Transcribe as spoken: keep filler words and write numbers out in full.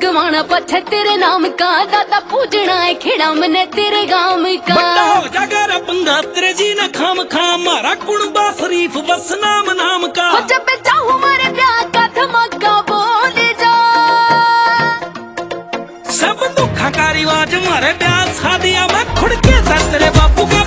गवाना पछ तेरे नाम का, दादा पूजना है खेड़ा मने तेरे गाम का। बड़ा हो जागा रा पंगा तेरे जी ना खाम खाम, मारा कुणबा शरीफ बस नाम नाम का। हो जब चाहूं मारे ब्याह का धमाका बोल जा, सब दुखा का रिवाज मारे ब्याह शादियां में खुड़ के तेरे बापू का।